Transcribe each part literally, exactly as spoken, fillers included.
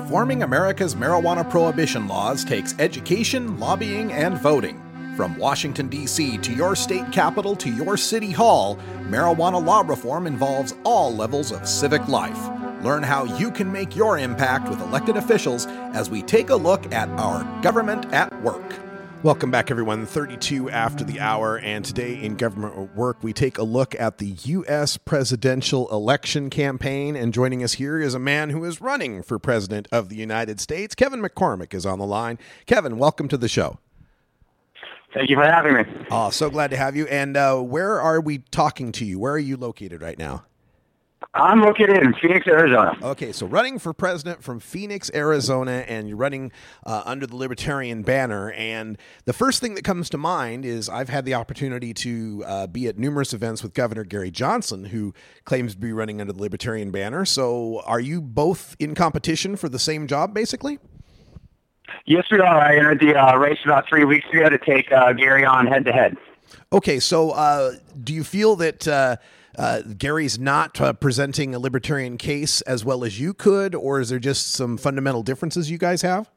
Reforming America's marijuana prohibition laws takes education, lobbying, and voting. From Washington, D C to your state capital to your city hall, marijuana law reform involves all levels of civic life. Learn how you can make your impact with elected officials as we take a look at our government at work. Welcome back, everyone. thirty-two after the hour, and today in Government at Work, we take a look at the U S presidential election campaign, and joining us here is a man who is running for president of the United States. Kevin McCormick is on the line. Kevin, welcome to the show. Thank you for having me. Oh, so glad to have you. And uh, where are we talking to you? Where are you located right now? I'm located in Phoenix, Arizona. Okay, so running for president from Phoenix, Arizona, and you're running uh, under the Libertarian banner. And the first thing that comes to mind is I've had the opportunity to uh, be at numerous events with Governor Gary Johnson, who claims to be running under the Libertarian banner. So are you both in competition for the same job, basically? Yes, we are. I entered the uh, race about three weeks ago to take uh, Gary on head-to-head. Okay, so uh, do you feel that uh, uh, Gary's not uh, presenting a libertarian case as well as you could, or is there just some fundamental differences you guys have?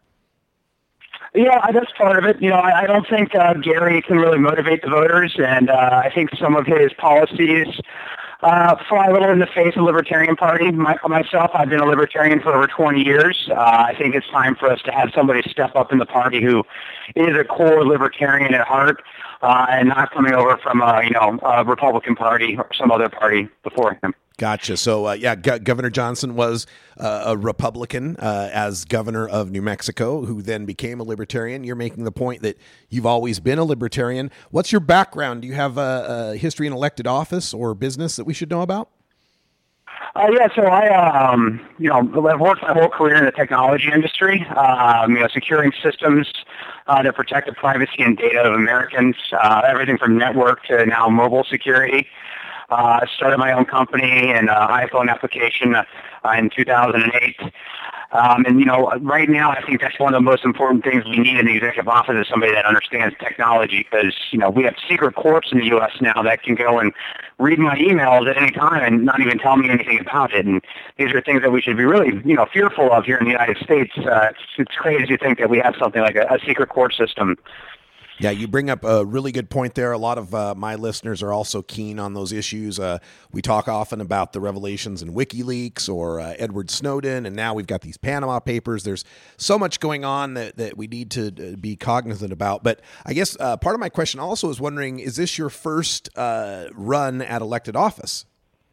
Yeah, that's part of it. You know, I, I don't think uh, Gary can really motivate the voters, and uh, I think some of his policies uh, fly a little in the face of the Libertarian Party. My, myself, I've been a Libertarian for over twenty years. Uh, I think it's time for us to have somebody step up in the party who is a core Libertarian at heart, uh, and not coming over from a, you know, a Republican Party or some other party before him. Gotcha. So, uh, yeah, Go- Governor Johnson was uh, a Republican uh, as governor of New Mexico, who then became a Libertarian. You're making the point that you've always been a Libertarian. What's your background? Do you have a, a history in elected office or business that we should know about? Uh, yeah, so I, um, you know, I've worked my whole career in the technology industry, um, you know, securing systems uh, that protect the privacy and data of Americans, uh, everything from network to now mobile security. I uh, started my own company and uh, iPhone application uh, in two thousand eight. Um, and, you know, right now I think that's one of the most important things we need in the executive office is somebody that understands technology because, you know, we have secret courts in the U S now that can go and read my emails at any time and not even tell me anything about it. And these are things that we should be really, you know, fearful of here in the United States. Uh, it's, it's crazy to think that we have something like a, a secret court system. Yeah, you bring up a really good point there. A lot of uh, my listeners are also keen on those issues. Uh, we talk often about the revelations in WikiLeaks or uh, Edward Snowden, and now we've got these Panama Papers. There's so much going on that, that we need to be cognizant about. But I guess uh, part of my question also is wondering, is this your first uh, run at elected office?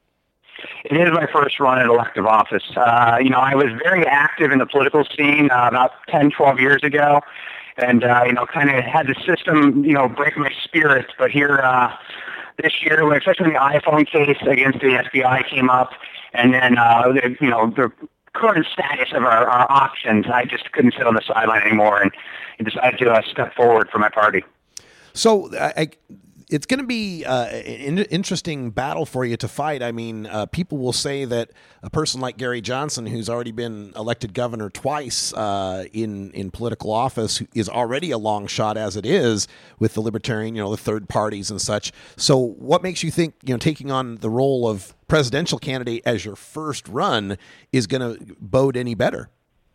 It is my first run at elective office. Uh, you know, I was very active in the political scene uh, about ten, twelve years ago. And, uh, you know, kind of had the system, you know, break my spirit. But here uh, this year, when especially when the iPhone case against the F B I came up, and then, uh, the, you know, the current status of our, our options, I just couldn't sit on the sideline anymore and decided to uh, step forward for my party. So I, I it's going to be uh, an interesting battle for you to fight. I mean, uh, people will say that a person like Gary Johnson, who's already been elected governor twice uh, in in political office, is already a long shot as it is with the Libertarian, you know, the third parties and such. So, what makes you think, you know, taking on the role of presidential candidate as your first run is going to bode any better?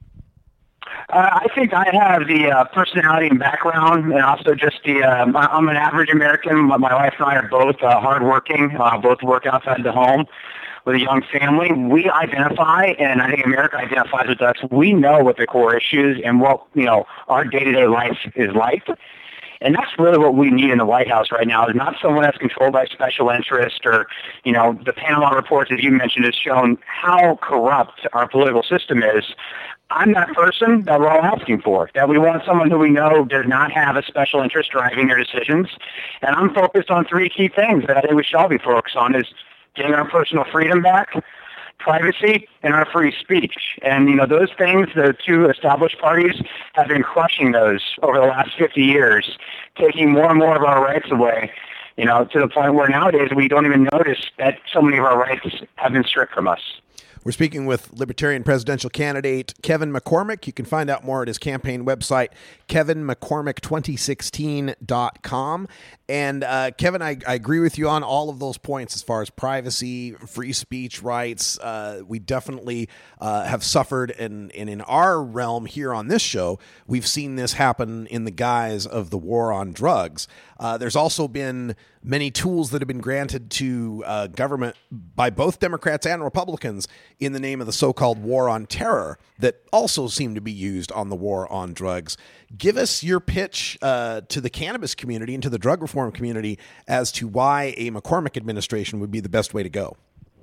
Uh, I think I have the uh, personality and background, and also just the. Uh, I'm an average American. My wife and I are both uh, hardworking. Uh, both work outside the home with a young family. We identify, and I think America identifies with us. We know what the core issues and what you know our day-to-day life is like. And that's really what we need in the White House right now, is not someone that's controlled by special interest or, you know, the Panama reports, as you mentioned, has shown how corrupt our political system is. I'm that person that we're all asking for, that we want someone who we know does not have a special interest driving their decisions. And I'm focused on three key things that I think we should all be focused on, is getting our personal freedom back, privacy, and our free speech. And, you know, those things, the two established parties have been crushing those over the last fifty years, taking more and more of our rights away, you know, to the point where nowadays we don't even notice that so many of our rights have been stripped from us. We're speaking with Libertarian presidential candidate Kevin McCormick. You can find out more at his campaign website, kevin mccormick twenty sixteen dot com. And uh, Kevin, I, I agree with you on all of those points as far as privacy, free speech rights. Uh, we definitely uh, have suffered, and, and in our realm here on this show, we've seen this happen in the guise of the war on drugs. Uh, there's also been many tools that have been granted to uh, government by both Democrats and Republicans in the name of the so-called war on terror that also seem to be used on the war on drugs. Give us your pitch uh, to the cannabis community and to the drug reform community as to why a McCormick administration would be the best way to go.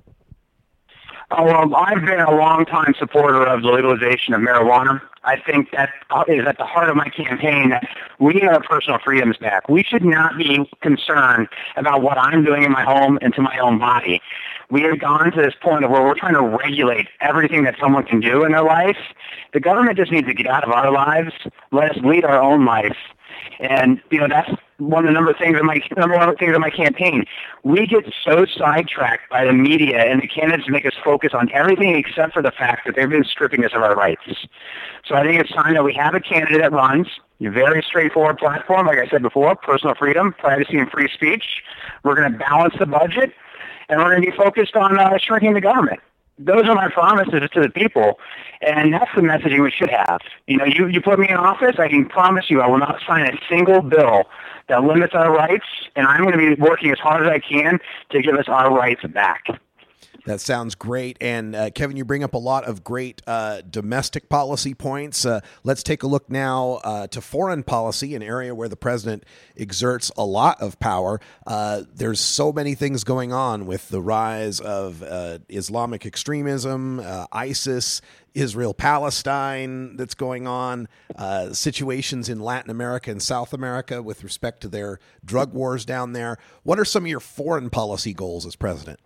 Oh, well, I've been a long-time supporter of the legalization of marijuana. I think that is at the heart of my campaign, that we need our personal freedoms back. We should not be concerned about what I'm doing in my home and to my own body. We have gone to this point of where we're trying to regulate everything that someone can do in their life. The government just needs to get out of our lives. Let us lead our own life. And, you know, that's one of the number of things in my number one things in my campaign. We get so sidetracked by the media and the candidates make us focus on everything except for the fact that they've been stripping us of our rights. So I think it's time that we have a candidate that runs a very straightforward platform, like I said before, personal freedom, privacy, and free speech. We're going to balance the budget, and we're going to be focused on uh, shrinking the government. Those are my promises to the people, and that's the messaging we should have. You know, you, you put me in office, I can promise you I will not sign a single bill that limits our rights, and I'm going to be working as hard as I can to give us our rights back. That sounds great. And uh, Kevin, you bring up a lot of great uh, domestic policy points. Uh, let's take a look now uh, to foreign policy, an area where the president exerts a lot of power. Uh, there's so many things going on with the rise of uh, Islamic extremism, uh, ISIS, Israel-Palestine that's going on, uh, situations in Latin America and South America with respect to their drug wars down there. What are some of your foreign policy goals as president?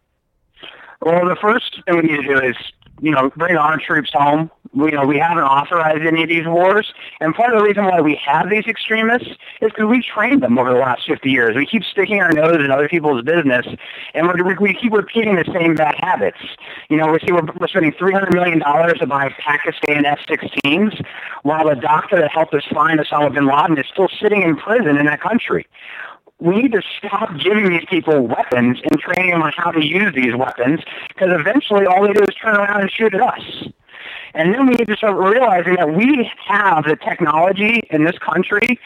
Well, the first thing we need to do is, you know, bring our troops home. We, you know, we haven't authorized any of these wars, and part of the reason why we have these extremists is because we trained them over the last fifty years. We keep sticking our nose in other people's business, and we're, we keep repeating the same bad habits. You know, we see we're, we're spending three hundred million dollars to buy Pakistan F sixteens, while the doctor that helped us find Osama bin Laden is still sitting in prison in that country. We need to stop giving these people weapons and training them on how to use these weapons, because eventually all they do is turn around and shoot at us. And then we need to start realizing that we have the technology in this country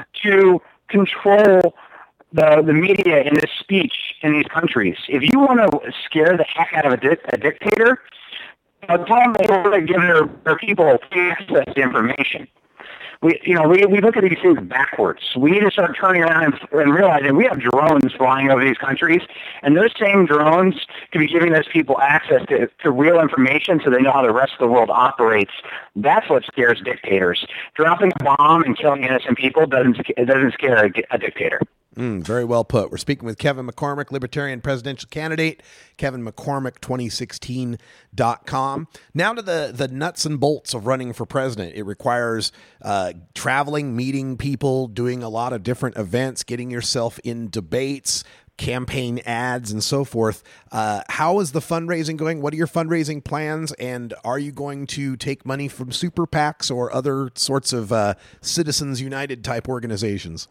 to control the, the media and the speech in these countries. If you want to scare the heck out of a, di- a dictator, uh, tell them they want to give their, their people access to information. We, you know, we, we look at these things backwards. We need to start turning around and, and realizing we have drones flying over these countries, and those same drones could be giving those people access to, to real information so they know how the rest of the world operates. That's what scares dictators. Dropping a bomb and killing innocent people doesn't, it doesn't scare a, a dictator. Mm, very well put. We're speaking with Kevin McCormick, Libertarian presidential candidate, kevin mccormick twenty sixteen dot com. Now to the, the nuts and bolts of running for president. It requires uh, traveling, meeting people, doing a lot of different events, getting yourself in debates, campaign ads, and so forth. Uh, how is the fundraising going? What are your fundraising plans? And are you going to take money from super PACs or other sorts of uh, Citizens United type organizations?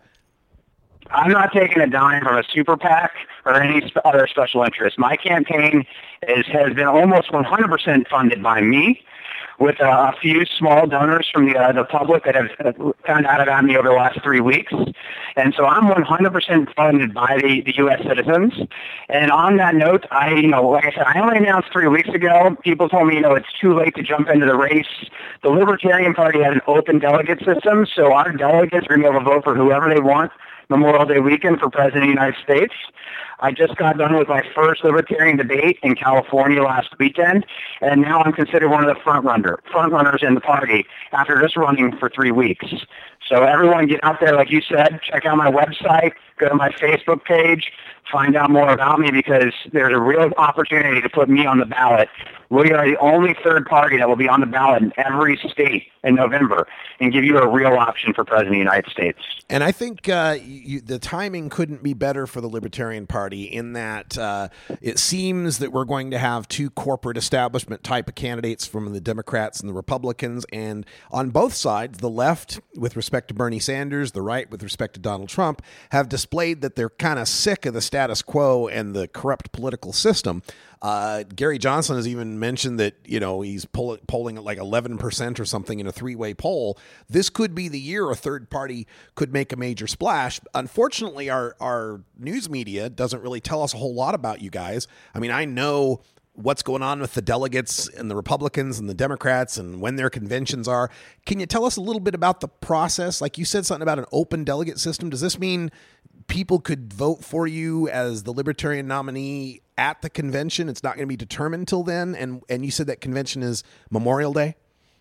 I'm not taking a dime from a super PAC or any other special interest. My campaign is, has been almost one hundred percent funded by me, with uh, a few small donors from the uh, the public that have found out about me over the last three weeks. And so I'm one hundred percent funded by the, the U S citizens. And on that note, I, you know, like I said, I only announced three weeks ago. People told me, you know, it's too late to jump into the race. The Libertarian Party has an open delegate system, so our delegates are going to be able to vote for whoever they want Memorial Day weekend for President of the United States. I just got done with my first Libertarian debate in California last weekend, and now I'm considered one of the front runner, front runners in the party after just running for three weeks. So everyone get out there, like you said, check out my website, go to my Facebook page, find out more about me, because there's a real opportunity to put me on the ballot. We are the only third party that will be on the ballot in every state in November and give you a real option for President of the United States. And I think uh, you, the timing couldn't be better for the Libertarian Party. Party in that uh, it seems that we're going to have two corporate establishment type of candidates from the Democrats and the Republicans. And on both sides, the left with respect to Bernie Sanders, the right with respect to Donald Trump, have displayed that they're kind of sick of the status quo and the corrupt political system. Uh, Gary Johnson has even mentioned that, you know, he's pull, polling at like eleven percent or something in a three-way poll. This could be the year a third party could make a major splash. Unfortunately, our, our news media doesn't really tell us a whole lot about you guys. I mean, I know what's going on with the delegates and the Republicans and the Democrats and when their conventions are. Can you tell us a little bit about the process? Like you said something about an open delegate system. Does this mean people could vote for you as the Libertarian nominee at the convention? It's not going to be determined till then. And, and you said that convention is Memorial Day?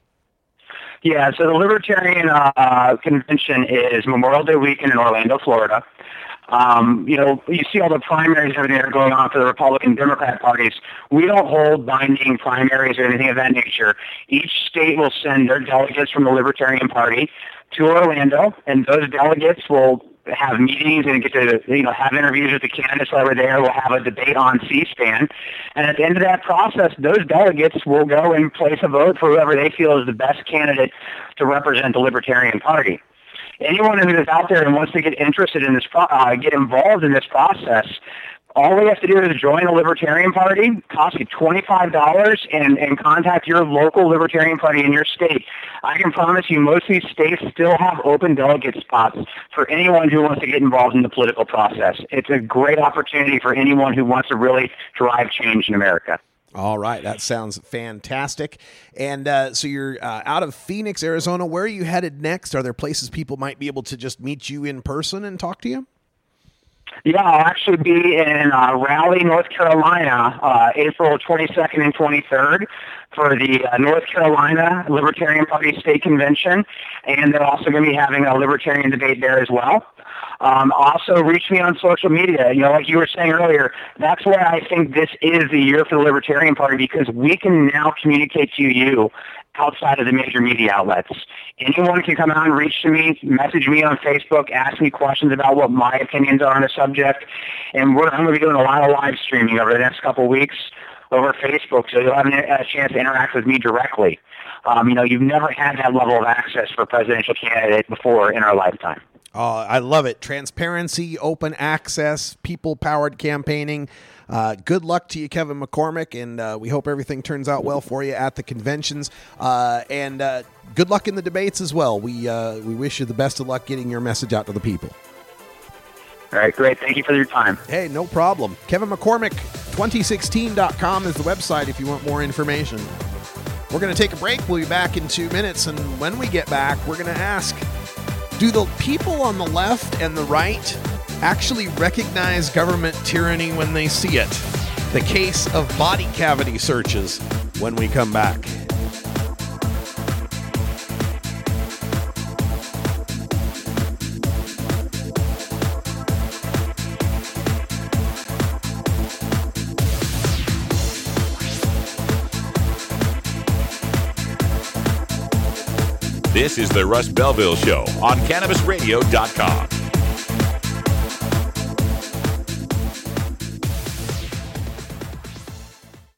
Yeah, so the Libertarian uh, convention is Memorial Day weekend in Orlando, Florida. Um, you know, you see all the primaries and everything that are going on for the Republican Democrat parties. We don't hold binding primaries or anything of that nature. Each state will send their delegates from the Libertarian Party to Orlando, and those delegates will have meetings and get to, you know, have interviews with the candidates while we're there. We'll have a debate on C-SPAN. And at the end of that process, those delegates will go and place a vote for whoever they feel is the best candidate to represent the Libertarian Party. Anyone who is out there and wants to get interested in this, pro- uh, get involved in this process, all we have to do is join the Libertarian Party, cost you twenty-five dollars, and, and contact your local Libertarian Party in your state. I can promise you most of these states still have open delegate spots for anyone who wants to get involved in the political process. It's a great opportunity for anyone who wants to really drive change in America. All right. That sounds fantastic. And uh, so you're uh, out of Phoenix, Arizona. Where are you headed next? Are there places people might be able to just meet you in person and talk to you? Yeah, I'll actually be in uh, Raleigh, North Carolina, uh, April twenty-second and twenty-third for the uh, North Carolina Libertarian Party State Convention, and they're also going to be having a Libertarian debate there as well. Um, also, reach me on social media. You know, like you were saying earlier, that's where I think this is the year for the Libertarian Party, because we can now communicate to you outside of the major media outlets. Anyone can come out and reach to me, message me on Facebook, ask me questions about what my opinions are on a subject, and we're, I'm going to be doing a lot of live streaming over the next couple of weeks over Facebook, so you'll have a chance to interact with me directly. Um, you know, you've never had that level of access for a presidential candidate before in our lifetime. Oh, I love it. Transparency, open access, people-powered campaigning. Uh, good luck to you, Kevin McCormick, and uh, we hope everything turns out well for you at the conventions. Uh, and uh, good luck in the debates as well. We uh, we wish you the best of luck getting your message out to the people. All right, great. Thank you for your time. Hey, no problem. Kevin McCormick, twenty sixteen dot com is the website if you want more information. We're going to take a break. We'll be back in two minutes, and when we get back, we're going to ask, do the people on the left and the right actually recognize government tyranny when they see it? The case of body cavity searches when we come back. This is the Russ Belville Show on Cannabis Radio dot com.